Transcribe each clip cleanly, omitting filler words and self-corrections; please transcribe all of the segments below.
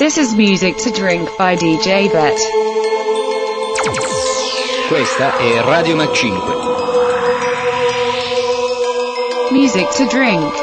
This is Music to Drink by DJ Bet. Questa è Radio Mac 5. Music to Drink.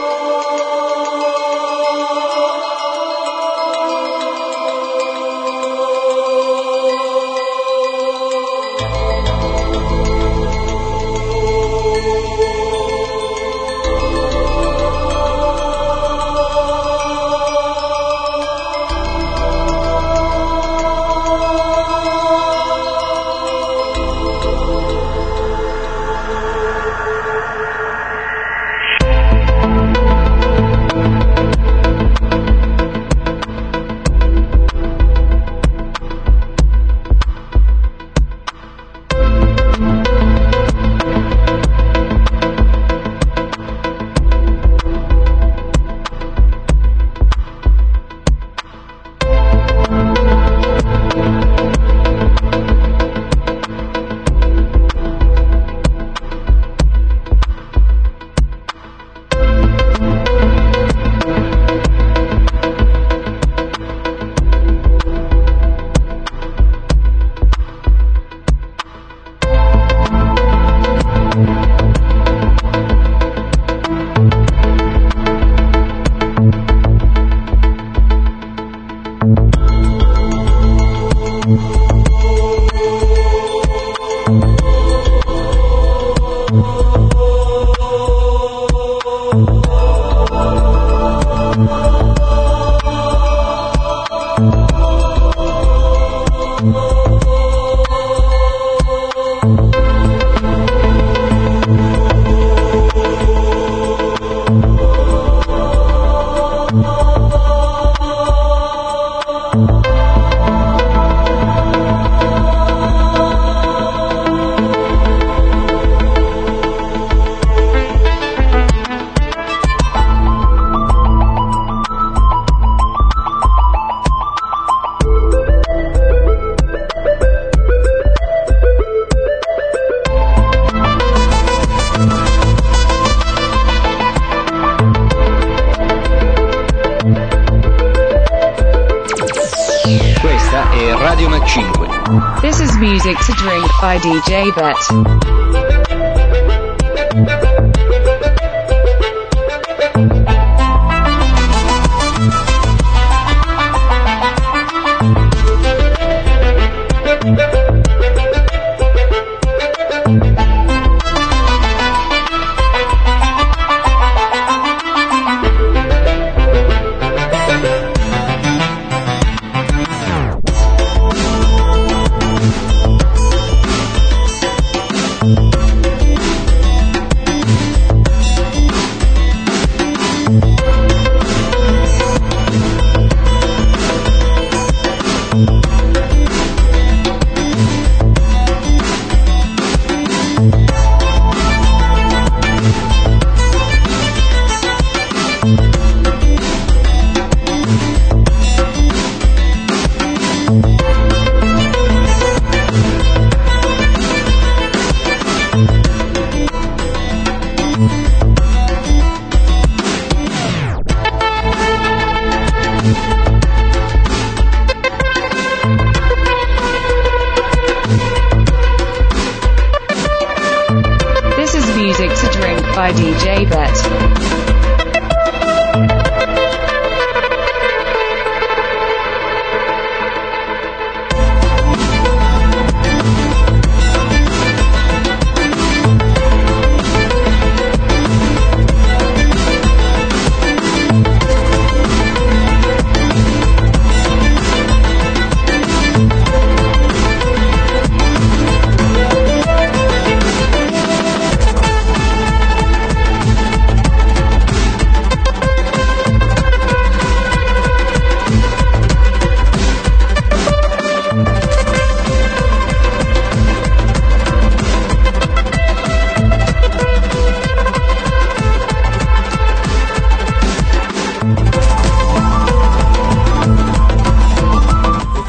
Radio Mac 5. This is Music to Drink by DJ Bet. This is Music to Drink by DJ Bet.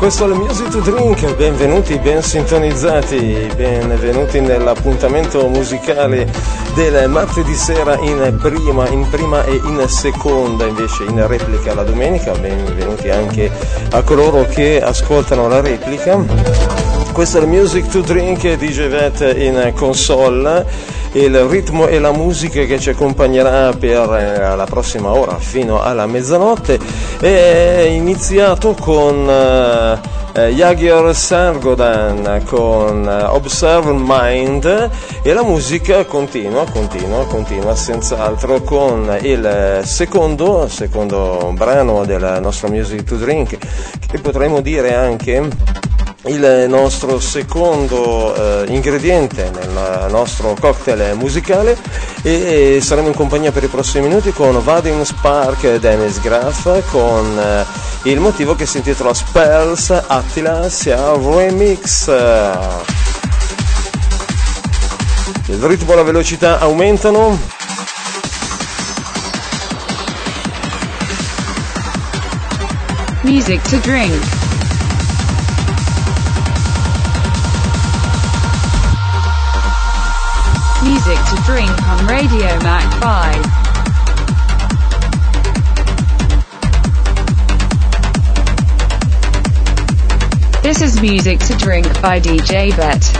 Questo è il Music to Drink, benvenuti, ben sintonizzati, benvenuti nell'appuntamento musicale del martedì sera in prima e in seconda, invece in replica la domenica. Benvenuti anche a coloro che ascoltano la replica. Questo è il Music to Drink, DJ Vet in console. Il ritmo e la musica che ci accompagnerà per la prossima ora fino alla mezzanotte è iniziato con Jagger Sargodan con Observe Mind, e la musica continua senz'altro con il secondo brano del nostro Music to Drink, che potremmo dire anche il nostro secondo ingrediente nel nostro cocktail musicale, e saremo in compagnia per i prossimi minuti con Vadim Spark Dennis Graf con il motivo che si intitola Spells Attila Sia Remix. Il ritmo e la velocità aumentano. Music to drink. Music to drink on Radio Mac 5. This is Music to Drink by DJ Bet.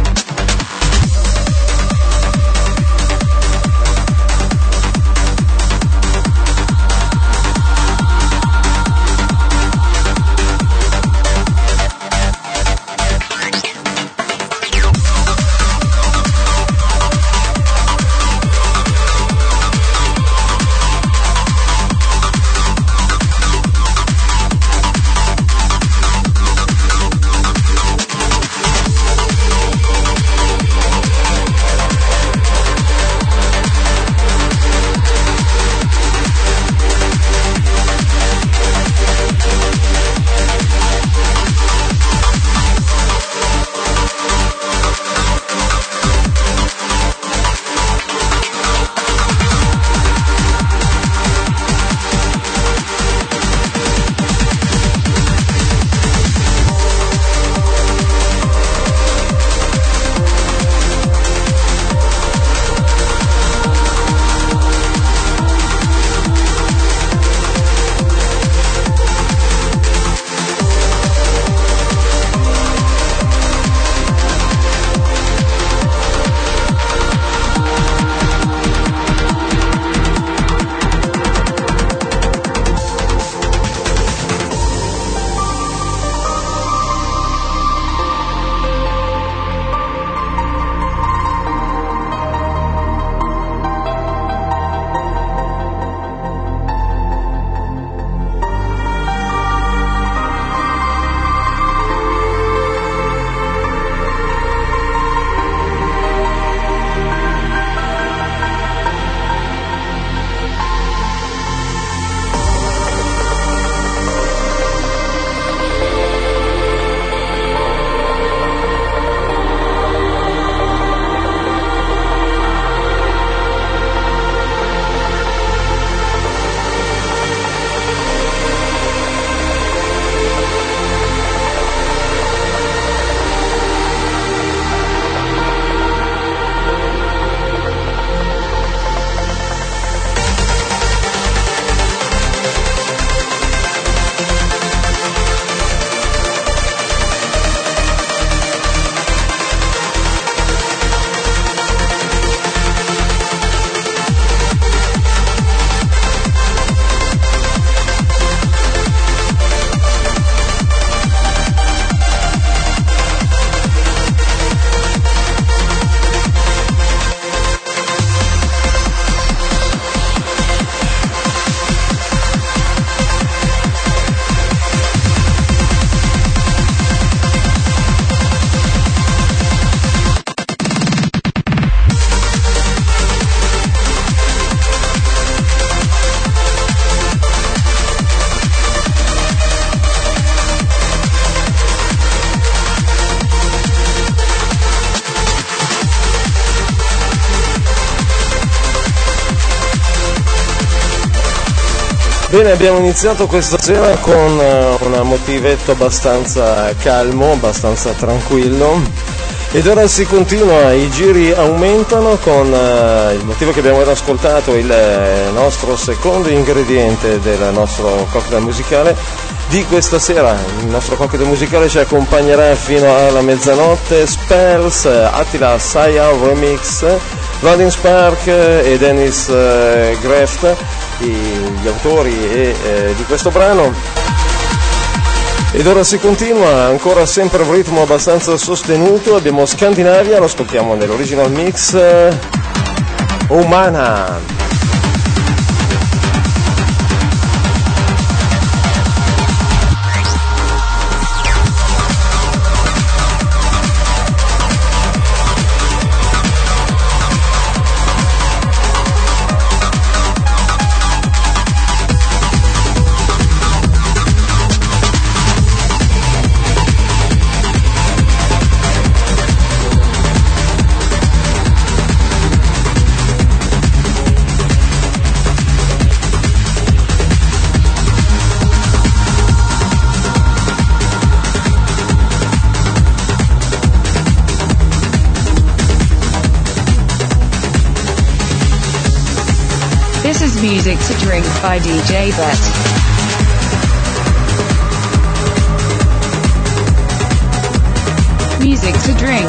Bene, abbiamo iniziato questa sera con un motivetto abbastanza calmo, abbastanza tranquillo, ed ora si continua, i giri aumentano con il motivo che abbiamo ora ascoltato, il nostro secondo ingrediente del nostro cocktail musicale di questa sera. Il nostro cocktail musicale ci accompagnerà fino alla mezzanotte. Spells, Attila Sayal Remix, Vladimir Spark e Dennis Greft, gli autori di questo brano. Ed ora si continua, ancora sempre un ritmo abbastanza sostenuto. Abbiamo Scandinavia, lo ascoltiamo nell'original mix, Umana. This is Music to Drink by DJ Bet. Music to Drink.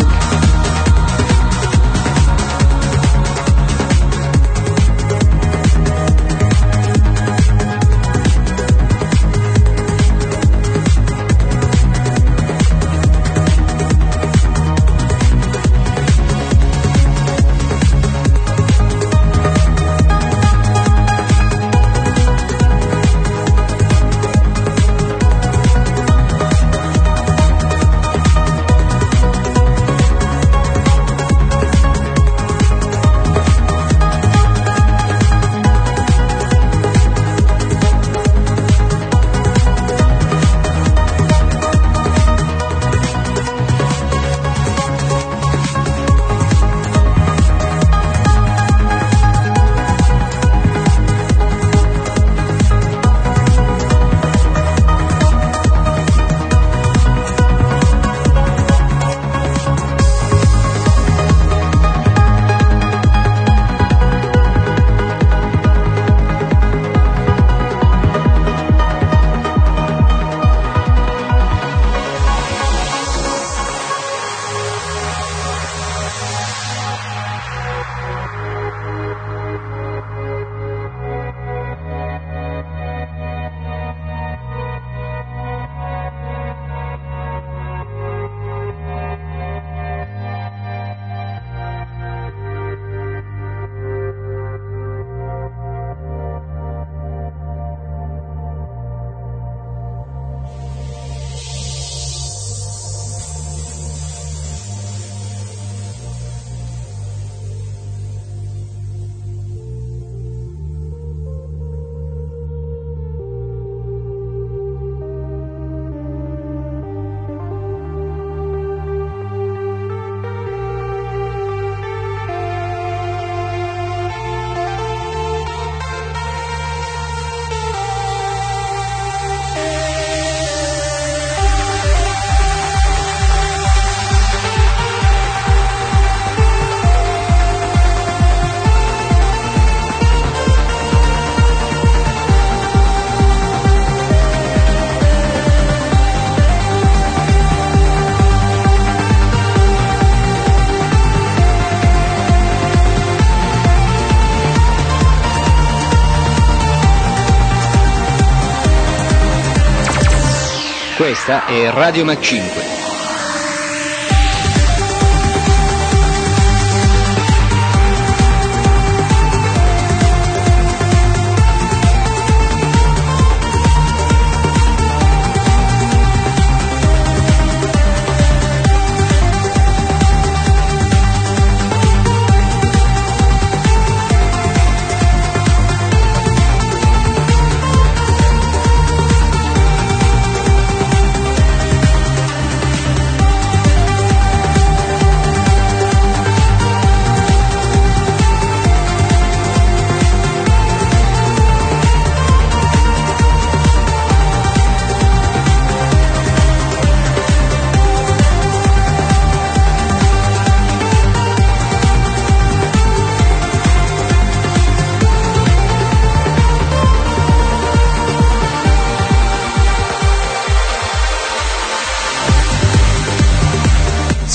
Questa è Radio Mac 5.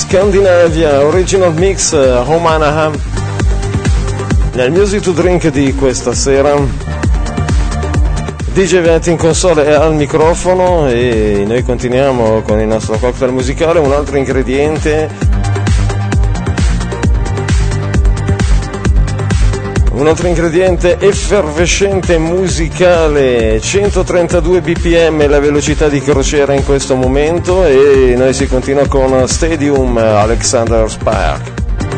Scandinavia Original Mix Romana nel Music to Drink di questa sera. DJ Vet in console e al microfono e noi continuiamo con il nostro cocktail musicale. Un altro ingrediente effervescente musicale, 132 bpm la velocità di crociera in questo momento e noi si continua con Stadium Alexander Spark.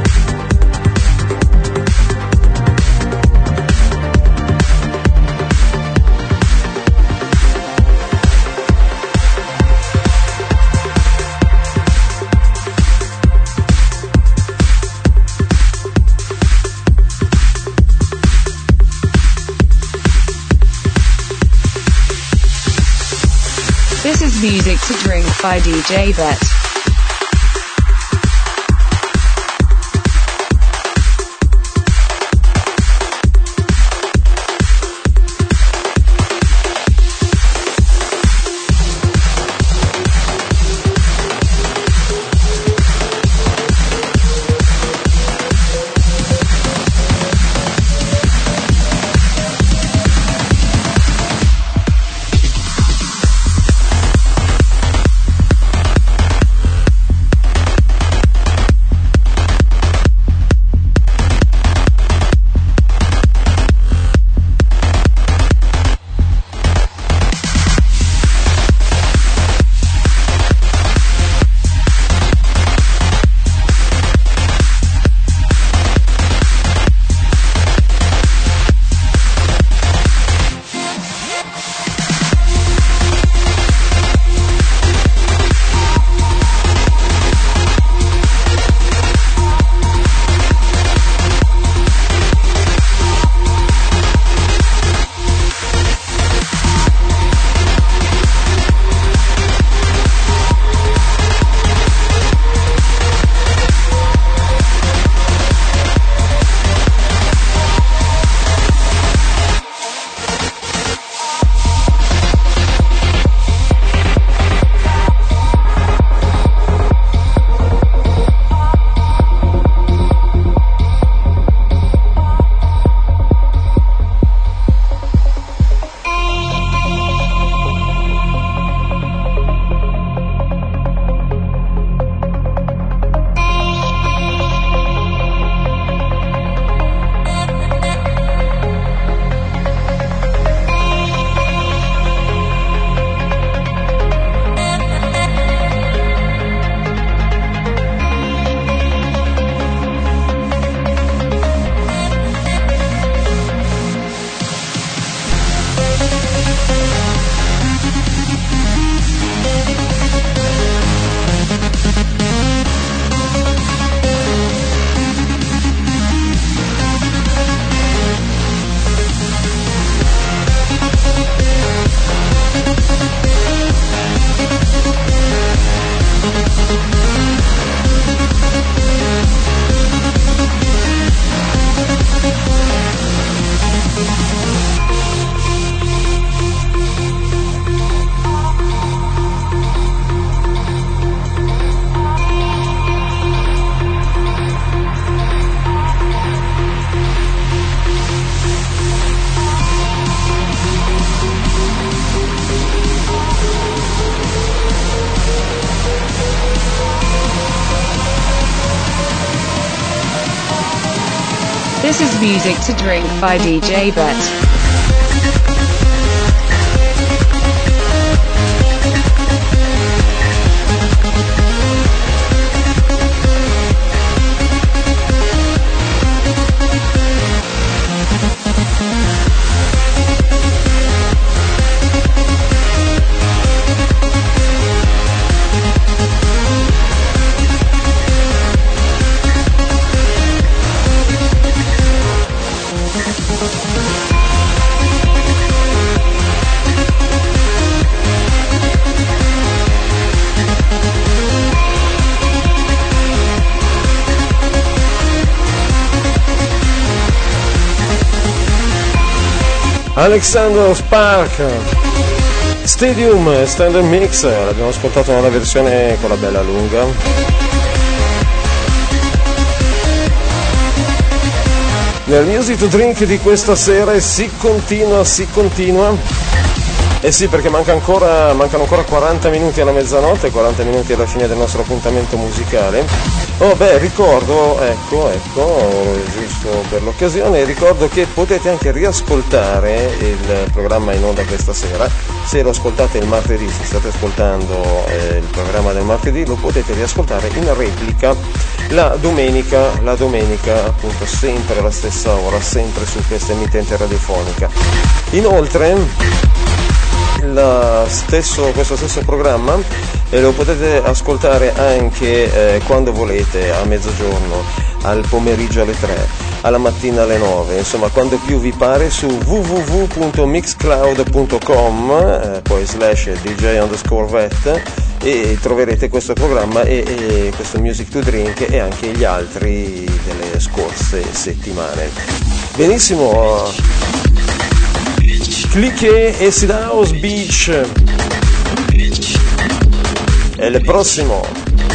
This is Music to Drink by DJ Bet. This is Music to Drink by DJ Bet. Alexander Spark, Stadium Standard Mix, l'abbiamo ascoltato nella versione con la bella lunga. Nel Music to Drink di questa sera si continua. Eh sì, perché mancano ancora 40 minuti alla mezzanotte, 40 minuti alla fine del nostro appuntamento musicale. Oh beh, ricordo, ecco, giusto per l'occasione, ricordo che potete anche riascoltare il programma in onda questa sera. Se lo ascoltate il martedì, se state ascoltando il programma del martedì, lo potete riascoltare in replica la domenica appunto sempre alla stessa ora, sempre su questa emittente radiofonica. Inoltre questo stesso programma lo potete ascoltare anche quando volete, a mezzogiorno, al pomeriggio alle 3, alla mattina alle 9, insomma quando più vi pare, su www.mixcloud.com poi /DJ_vet e troverete questo programma e questo Music to Drink e anche gli altri delle scorse settimane. Benissimo. Clique e Acid House Beach è il prossimo.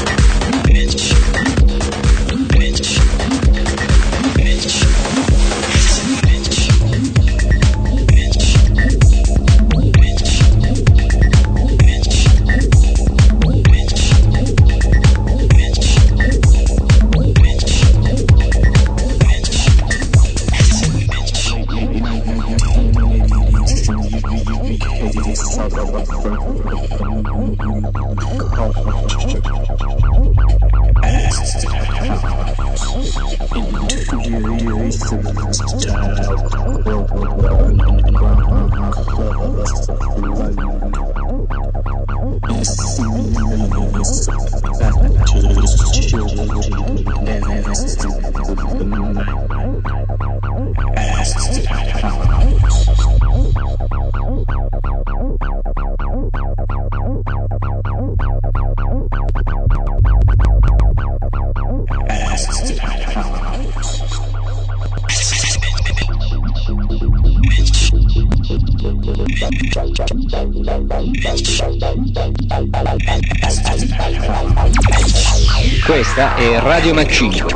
Questa è Radio Mac 5.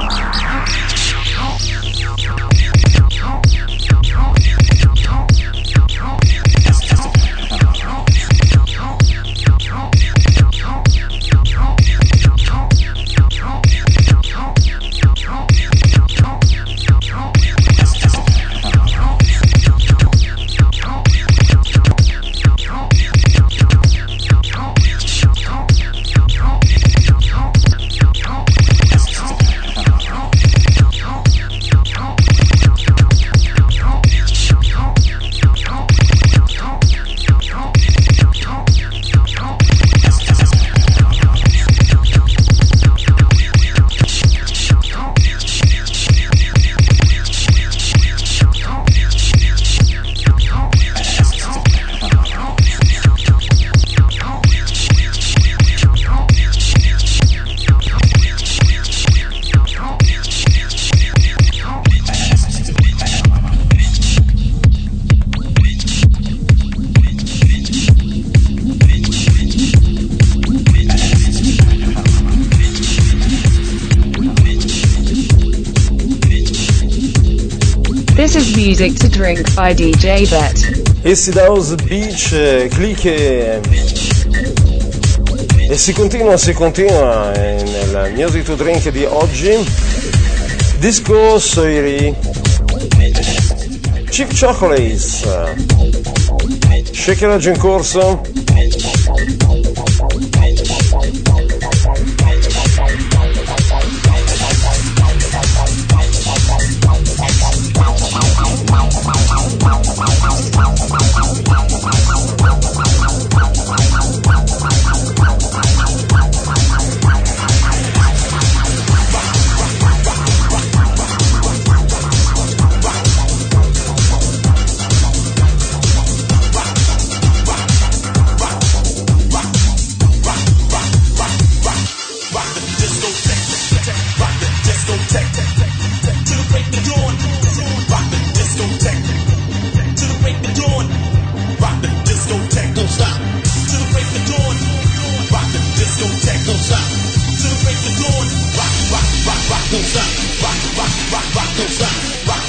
This is Music to Drink by DJ Bet. Acid House Beach, clique e si continua nel Music to Drink di oggi. Disco Soiri, Chic Chocolates, Shakeraggio in corso. Don't stop, rock, don't stop, rock, don't stop, rock,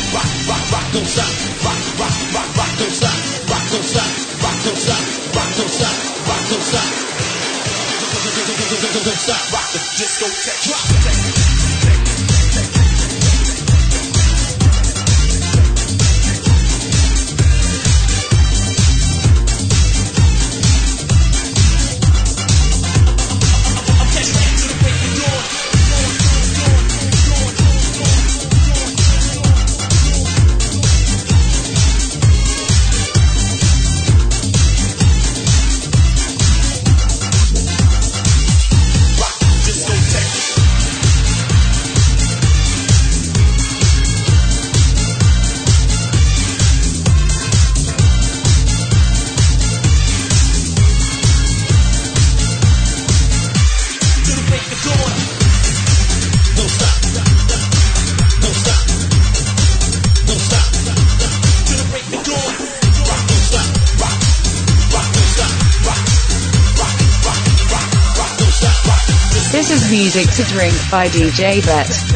This is Music to Drink by DJ Bet.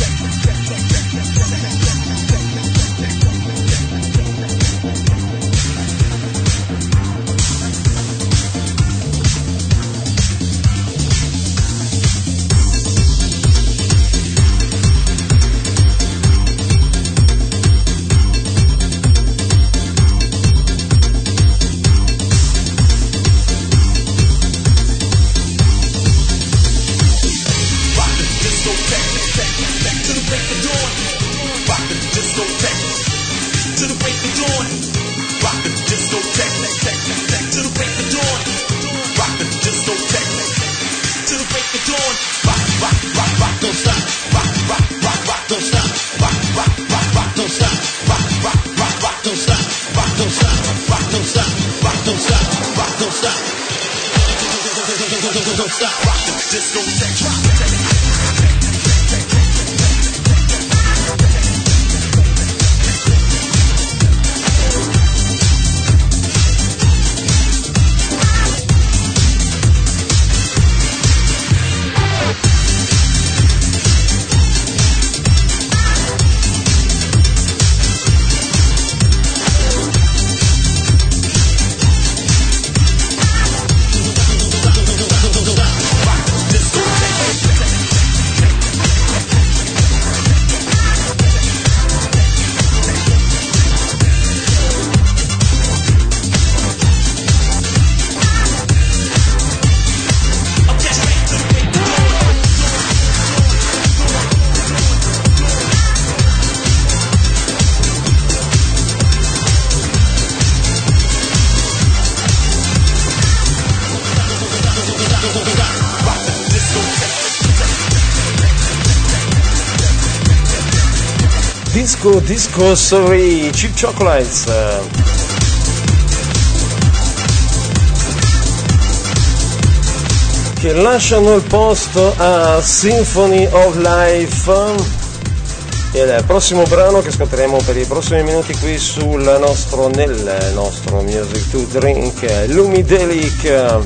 Disco Sorry, Cheap Chocolates. Che lasciano il posto a Symphony of Life. Il prossimo brano che ascolteremo per i prossimi minuti qui nel nostro Music to Drink, Lumidelic.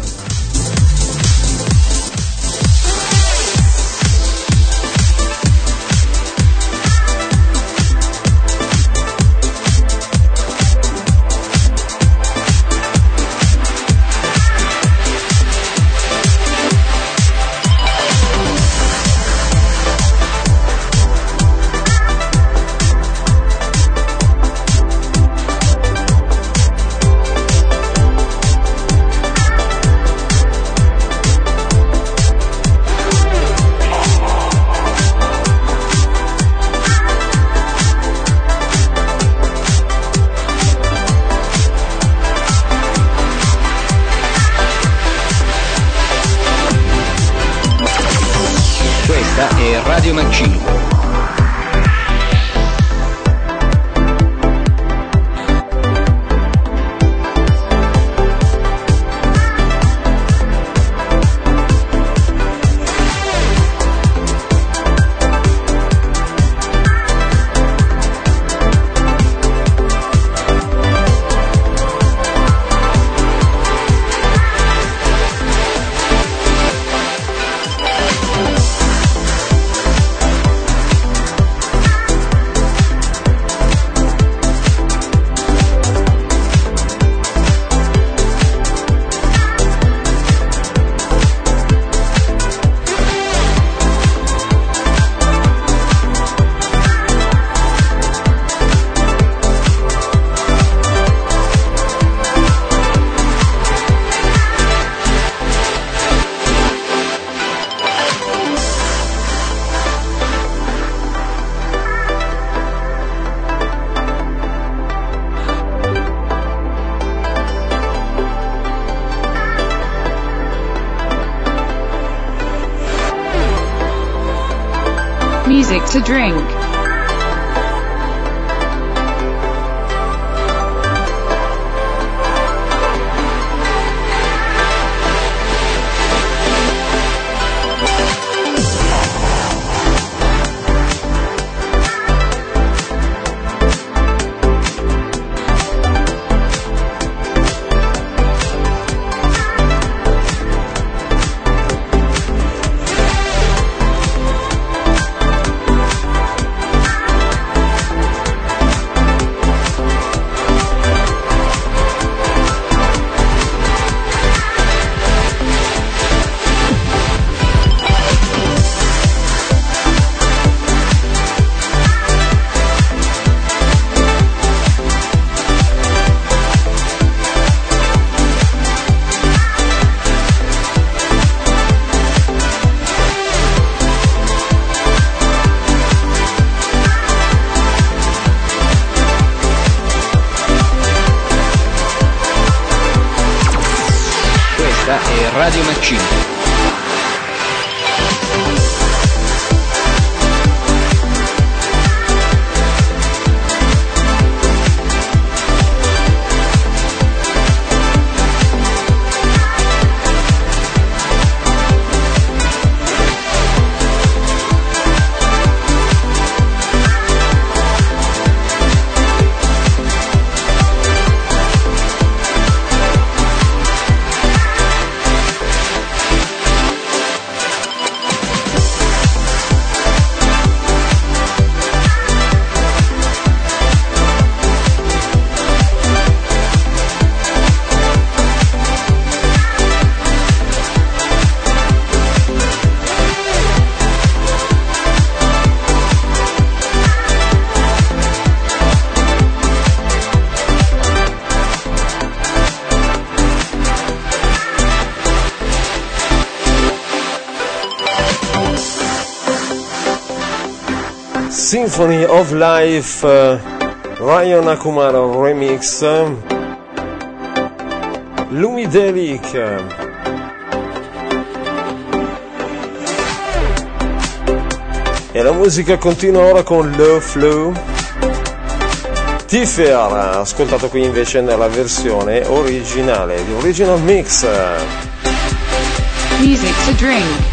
Radio Mancini. Music to drink. Radio Machine. Symphony of Life, Ryan Akumaro remix, Lumidelic. E la musica continua ora con Low Flow. Tiffer, ascoltato qui invece nella versione originale, di Original Mix. Music to drink.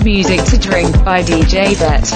Music to Drink by DJ Bet.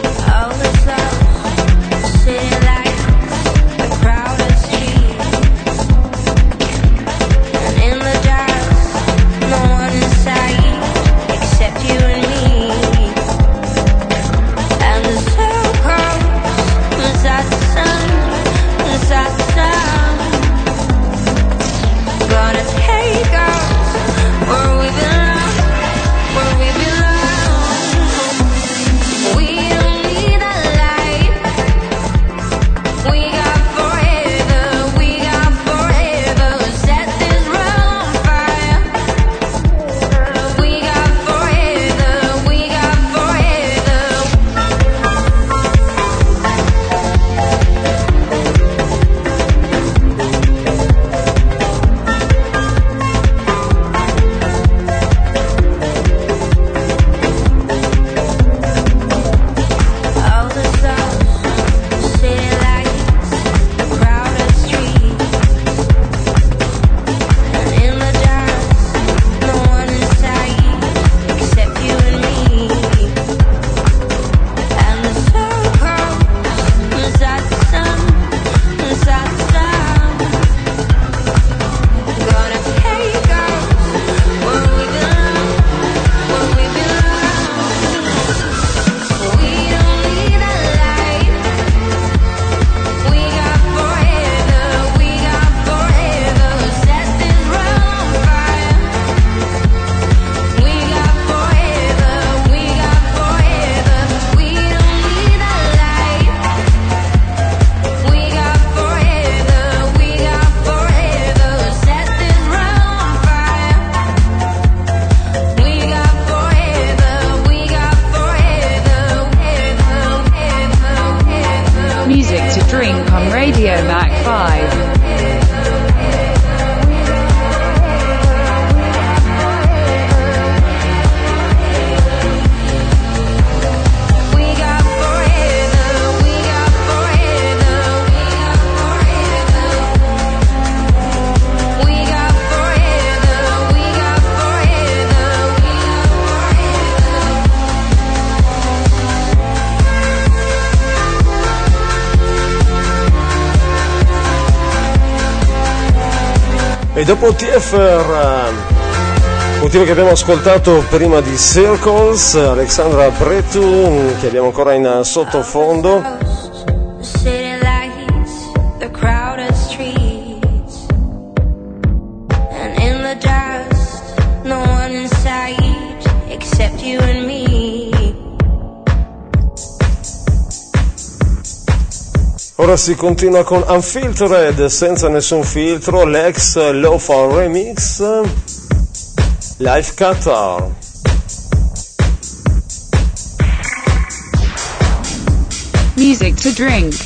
E dopo TFR, motivo che abbiamo ascoltato prima di Circles, Alexandra Bretu, che abbiamo ancora in sottofondo. Ora si continua con Unfiltered, senza nessun filtro, l'ex Lo-Fi Remix, Life Qatar. Music to Drink.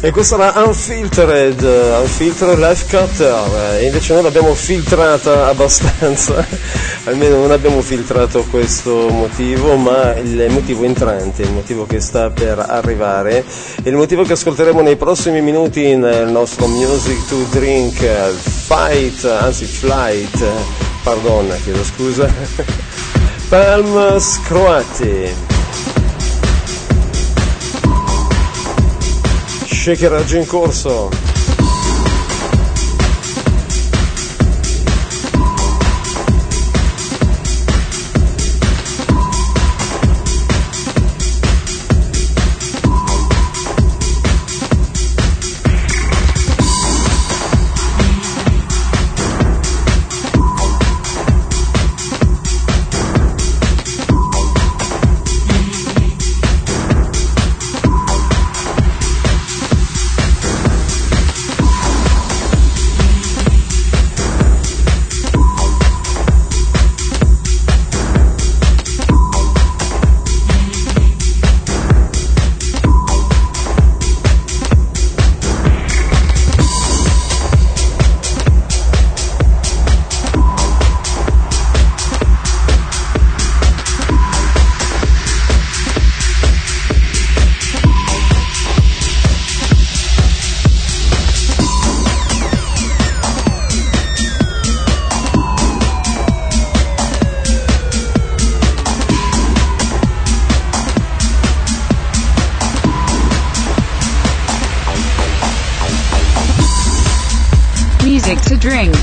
E questa era Unfiltered Life Cutter, e invece noi l'abbiamo filtrata abbastanza, almeno non abbiamo filtrato questo motivo, ma il motivo entrante, il motivo che sta per arrivare, e il motivo che ascolteremo nei prossimi minuti nel nostro Music to Drink Flight, chiedo scusa, Palms Croati. Shakeraggio in corso. Music to drink.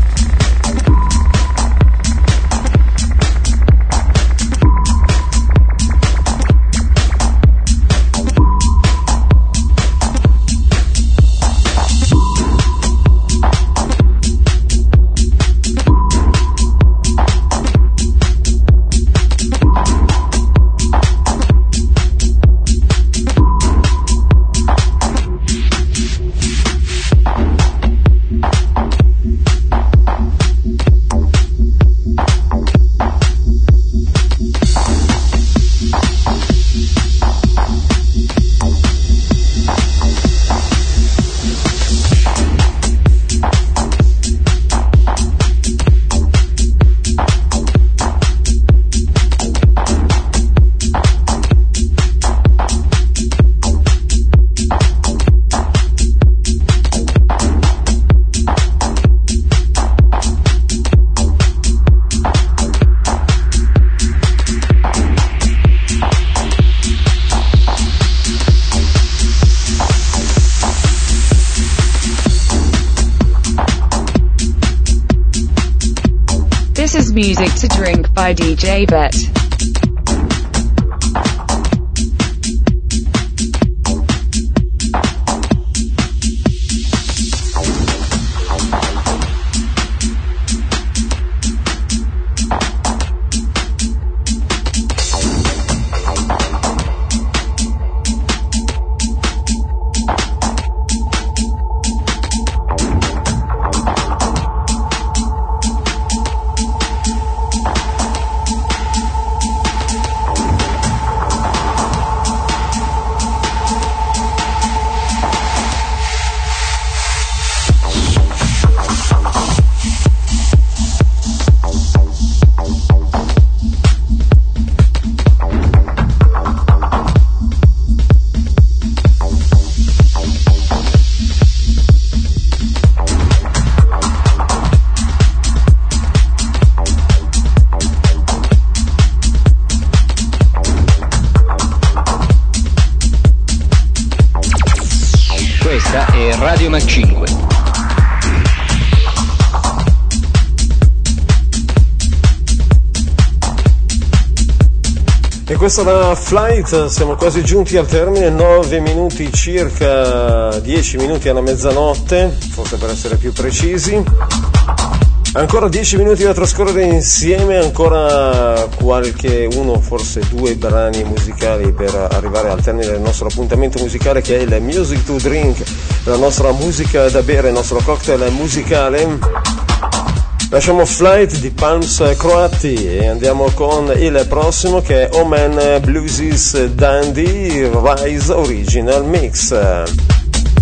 This is Music to Drink by DJ Bet. Questa è Radio Mac 5. E questa è la Flight, siamo quasi giunti al termine, 9 minuti circa, 10 minuti alla mezzanotte, forse per essere più precisi. Ancora 10 minuti da trascorrere insieme, ancora qualche uno, forse due brani musicali per arrivare al termine del nostro appuntamento musicale, che è il Music to Drink, la nostra musica da bere, il nostro cocktail musicale. Lasciamo Flight di Palms Croati e andiamo con il prossimo, che è Oman Blueses Dandy Rise Original Mix.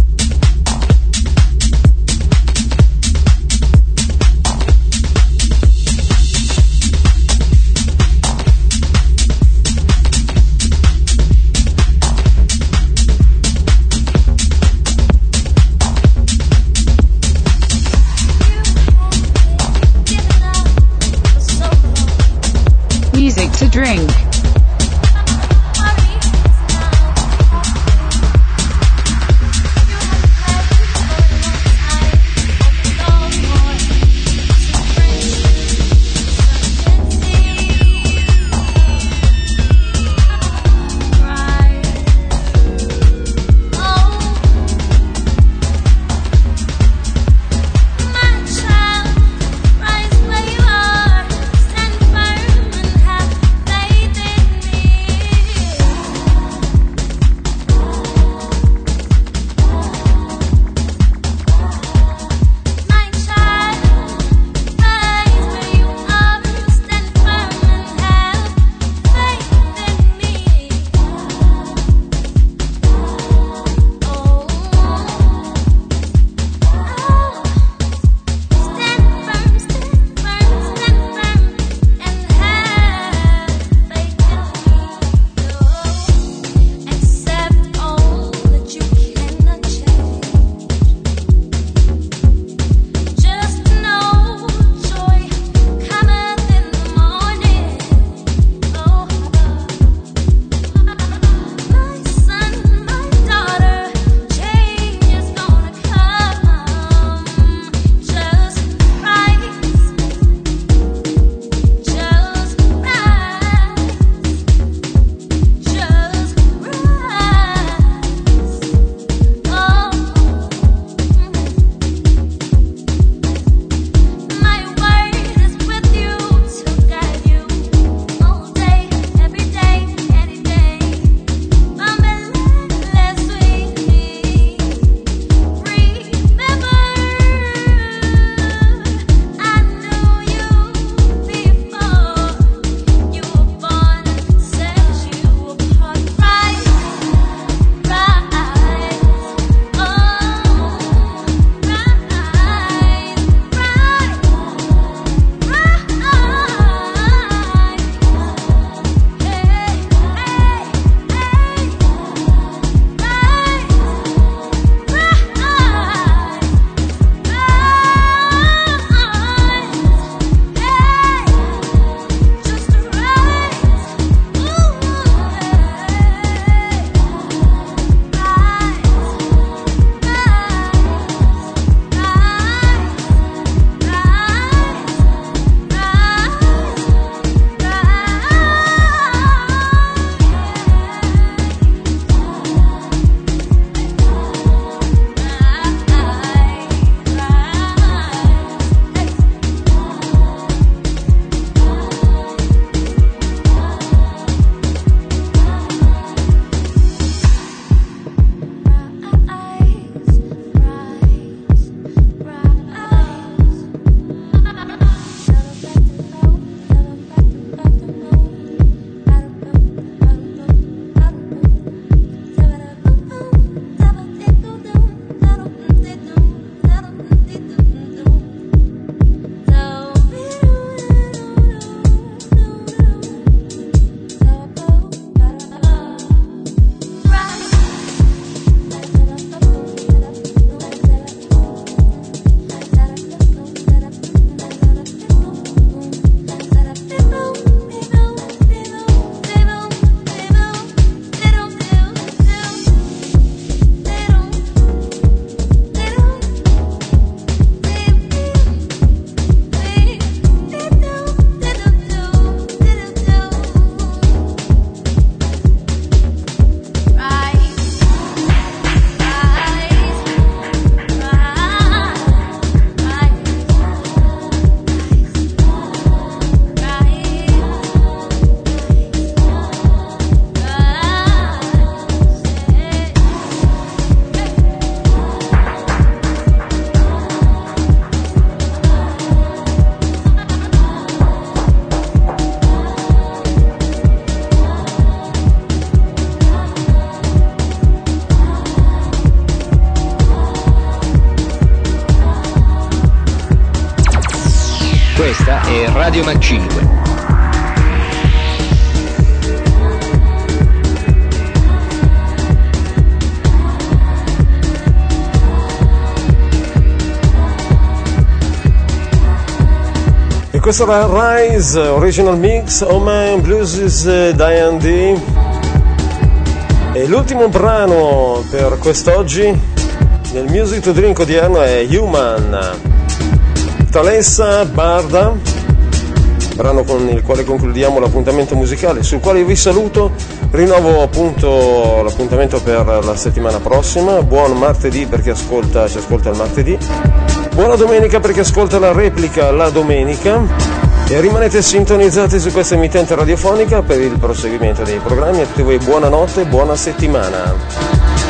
Questa è Radio Mac 5. Questo era Rise, Original Mix, Oman Blues, Diane D. E l'ultimo brano per quest'oggi nel Music to Drink odierno è Human, Thalessa Barda, brano con il quale concludiamo l'appuntamento musicale, sul quale vi saluto, rinnovo appunto l'appuntamento per la settimana prossima. Buon martedì per chi ci ascolta il martedì. Buona domenica per chi ascolta la replica la domenica e rimanete sintonizzati su questa emittente radiofonica per il proseguimento dei programmi. A tutti voi buonanotte e buona settimana.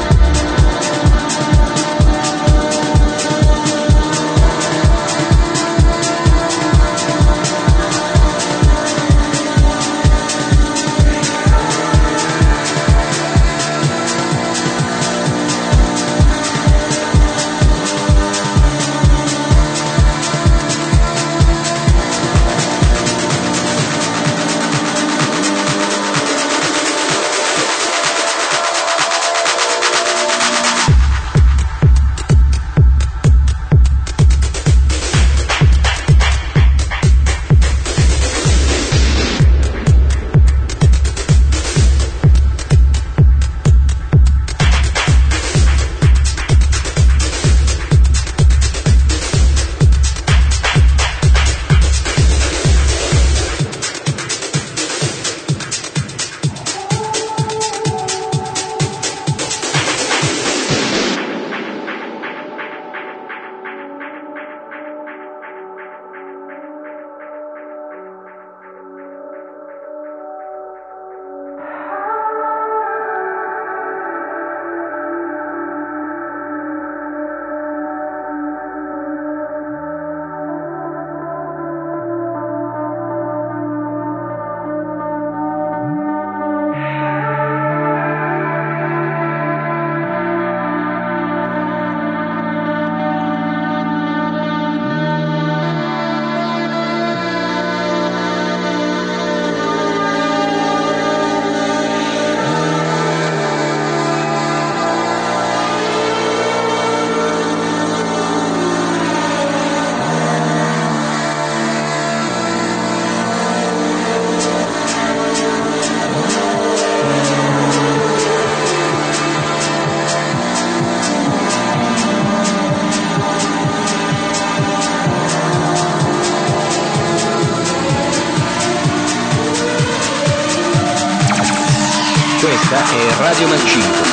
Questa è Radio Mac 5.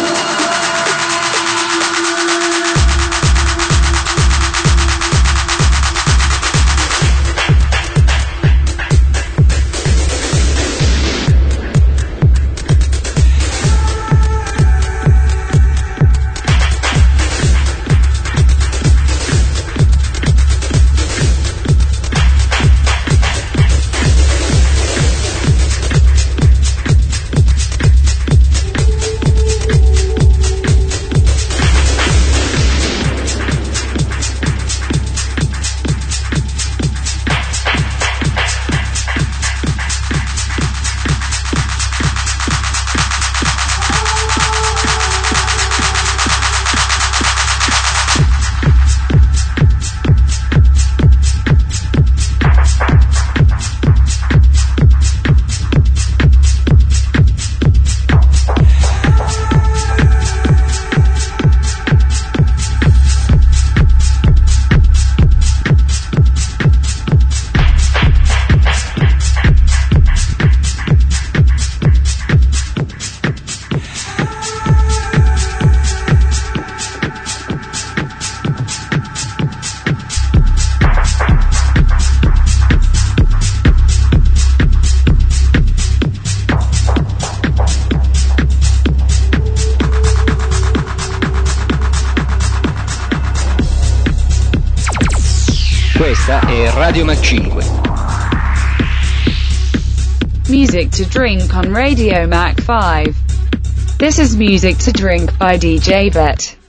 Questa è Radio Mac 5. Music to drink on Radio Mac 5. This is Music to Drink by DJ Bet.